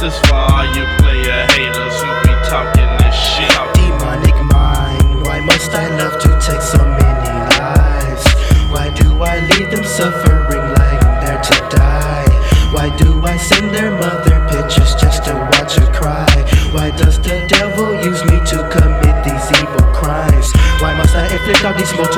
is for all you player haters who be talking this shit. Demonic mind, why must I love to take so many lives? Why do I leave them suffering like they're to die? Why do I send their mother pictures just to watch her cry? Why does the devil use me to commit these evil crimes? Why must I inflict all these